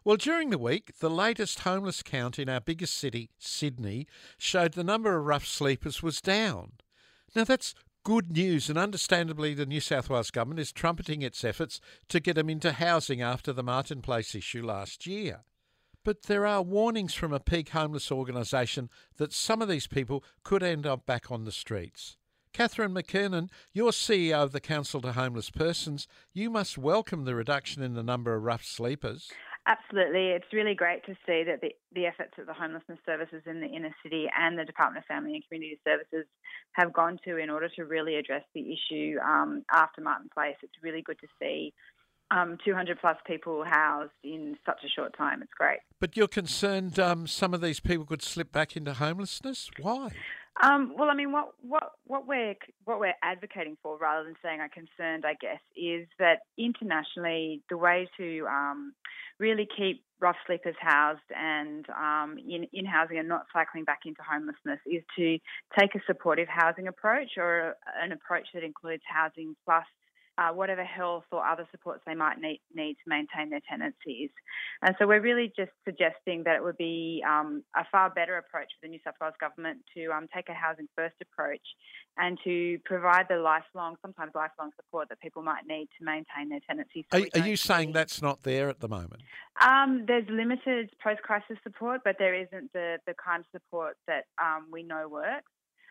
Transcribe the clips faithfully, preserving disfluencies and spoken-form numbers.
Well, during the week, the latest homeless count in our biggest city, Sydney, showed the number of rough sleepers was down. Now, that's good news, and understandably, the New South Wales Government is trumpeting its efforts to get them into housing after the Martin Place issue last year. But there are warnings from a peak homeless organisation that some of these people could end up back on the streets. Catherine McKernan, you're C E O of the Council to Homeless Persons. You must welcome the reduction in the number of rough sleepers. Absolutely. It's really great to see that the, the efforts of the homelessness services in the inner city and the Department of Family and Community Services have gone to in order to really address the issue um, after Martin Place. It's really good to see um, two hundred plus people housed in such a short time. It's great. But you're concerned um, some of these people could slip back into homelessness? Why? Um, well, I mean, what, what, what we're what we're advocating for, rather than saying I'm concerned, I guess, is that internationally the way to um, really keep rough sleepers housed and um, in, in housing and not cycling back into homelessness is to take a supportive housing approach, or an approach that includes housing plus Uh, whatever health or other supports they might need, need to maintain their tenancies. And so we're really just suggesting that it would be um, a far better approach for the New South Wales Government to um, take a housing first approach and to provide the lifelong, sometimes lifelong support that people might need to maintain their tenancies. So are, are you saying see... that's not there at the moment? Um, there's limited post-crisis support, but there isn't the, the kind of support that um, we know works.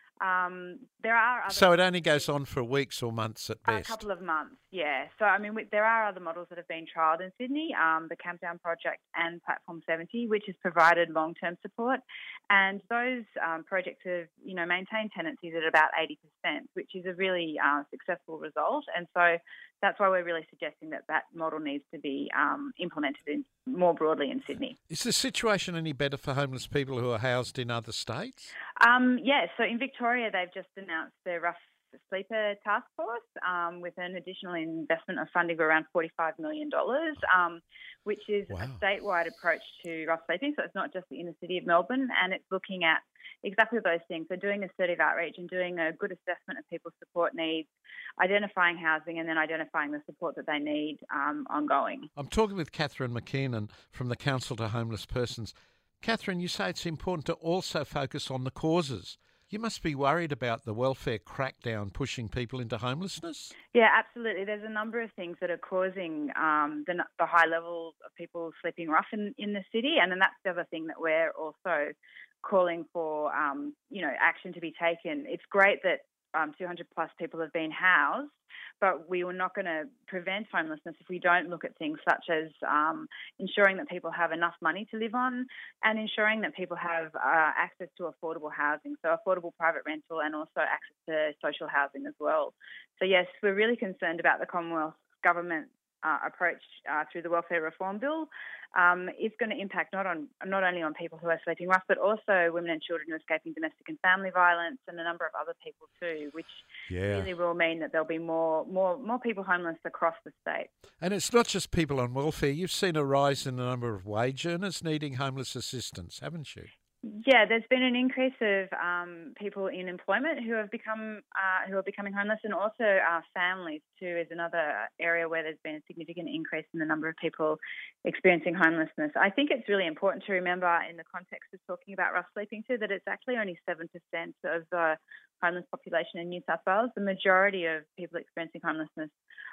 Um, there are other so it only goes on for weeks or months at best? A couple of months, yeah. So, I mean, we, there are other models that have been trialled in Sydney, um, the Camp Down Project and Platform seventy, which has provided long-term support. And those um, projects have, you know, maintained tenancies at about eighty percent, which is a really uh, successful result. And so that's why we're really suggesting that that model needs to be um, implemented in, more broadly in Sydney. Is the situation any better for homeless people who are housed in other states? Um, yes, so in Victoria they've just announced their rough sleeper task force um, with an additional investment of funding of around forty-five million dollars, um, which is wow. a statewide approach to rough sleeping. So it's not just the inner city of Melbourne, and it's looking at exactly those things. So doing assertive outreach and doing a good assessment of people's support needs, identifying housing, and then identifying the support that they need um, ongoing. I'm talking with Catherine McKernan from the Council to Homeless Persons. Catherine, you say it's important to also focus on the causes. You must be worried about the welfare crackdown pushing people into homelessness? Yeah, absolutely. There's a number of things that are causing um, the, the high levels of people sleeping rough in, in the city, and then that's the other thing that we're also calling for, um, you know, action to be taken. It's great that um, two hundred plus people have been housed, but we are not going to prevent homelessness if we don't look at things such as um, ensuring that people have enough money to live on, and ensuring that people have uh, access to affordable housing, so affordable private rental, and also access to social housing as well. So yes, we're really concerned about the Commonwealth Government Uh, approach uh, through the Welfare Reform Bill. Um, it's going to impact not on not only on people who are sleeping rough, but also women and children who are escaping domestic and family violence, and a number of other people too, which yeah. really will mean that there'll be more more more people homeless across the state. And it's not just people on welfare. You've seen a rise in the number of wage earners needing homeless assistance, haven't you? Yeah, there's been an increase of um, people in employment who have become uh, who are becoming homeless, and also uh, families too is another area where there's been a significant increase in the number of people experiencing homelessness. I think it's really important to remember in the context of talking about rough sleeping too that it's actually only seven percent of the homeless population in New South Wales. The majority of people experiencing homelessness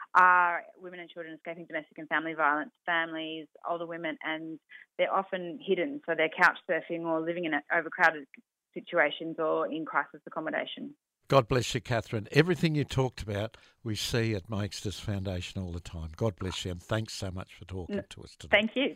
are women and children escaping domestic and family violence, families, older women, and they're often hidden. So they're couch surfing or living in overcrowded situations or in crisis accommodation. God bless you, Catherine. Everything you talked about, we see at Makestas Foundation all the time. God bless you, and thanks so much for talking to us today. Thank you.